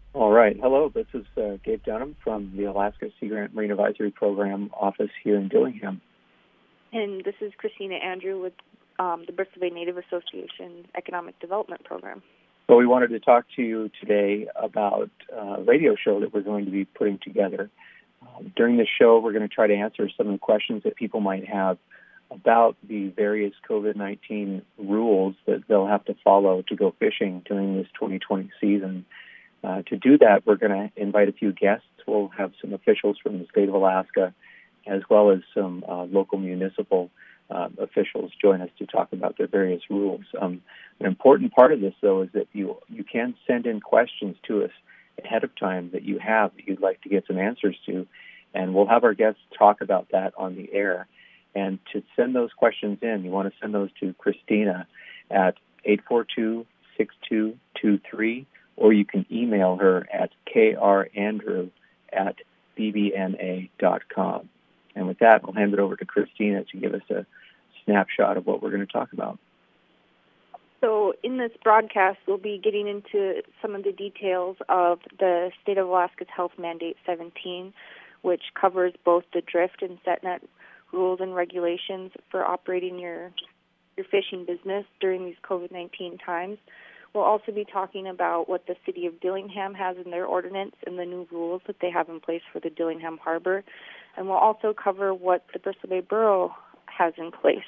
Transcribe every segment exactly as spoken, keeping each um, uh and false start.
All right. Hello, this is uh, Gabe Dunham from the Alaska Sea Grant Marine Advisory Program office here in Dillingham. And this is Christina Andrew with um, the Bristol Bay Native Association's Economic Development Program. So we wanted to talk to you today about a radio show that we're going to be putting together. Um, during this show, we're going to try to answer some of the questions that people might have about the various COVID nineteen rules that they'll have to follow to go fishing during this twenty twenty season. Uh, to do that, we're going to invite a few guests. We'll have some officials from the state of Alaska, as well as some uh, local municipal uh, officials join us to talk about their various rules. Um, an important part of this, though, is that you you can send in questions to us ahead of time that you have that you'd like to get some answers to, and we'll have our guests talk about that on the air. And to send those questions in, you want to send those to Christina at eight four two, six two two three, or you can email her at krandrew at b b n a dot com. And with that, I'll hand it over to Christina to give us a snapshot of what we're going to talk about. So in this broadcast, we'll be getting into some of the details of the State of Alaska's Health Mandate seventeen, which covers both the drift and set net rules and regulations for operating your your fishing business during these COVID nineteen times. We'll also be talking about what the City of Dillingham has in their ordinance and the new rules that they have in place for the Dillingham Harbor. And we'll also cover what the Bristol Bay Borough has in place.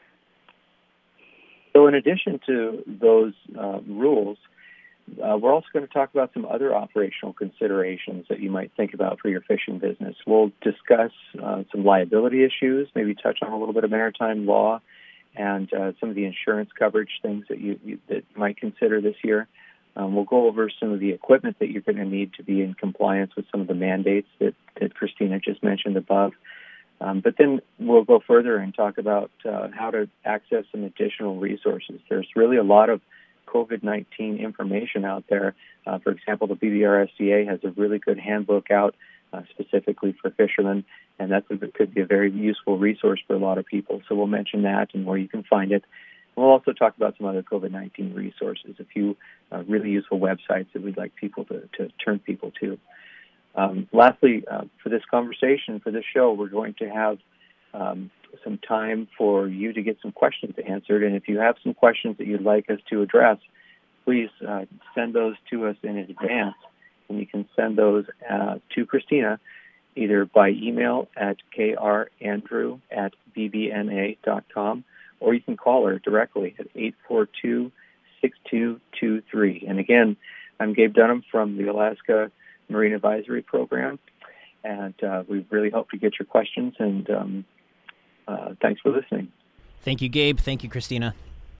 So in addition to those uh, rules, uh, we're also going to talk about some other operational considerations that you might think about for your fishing business. We'll discuss uh, some liability issues, maybe touch on a little bit of maritime law, and uh, some of the insurance coverage things that you, you that you might consider this year. Um, we'll go over some of the equipment that you're going to need to be in compliance with some of the mandates that, that Christina just mentioned above. Um, but then we'll go further and talk about uh, how to access some additional resources. There's really a lot of COVID nineteen information out there. Uh, for example, the B B R S D A has a really good handbook out uh, specifically for fishermen, and that could be a very useful resource for a lot of people. So we'll mention that and where you can find it. We'll also talk about some other COVID nineteen resources, a few uh, really useful websites that we'd like people to, to turn people to. Um, lastly, uh, for this conversation, for this show, we're going to have um, some time for you to get some questions answered. And if you have some questions that you'd like us to address, please uh, send those to us in advance. And you can send those uh, to Christina either by email at krandrew at b b n a dot com, or you can call her directly at eight four two, six two two three. And again, I'm Gabe Dunham from the Alaska Marine Advisory Program, and uh, we really hope to get your questions, and um, uh, thanks for listening. Thank you, Gabe. Thank you, Christina.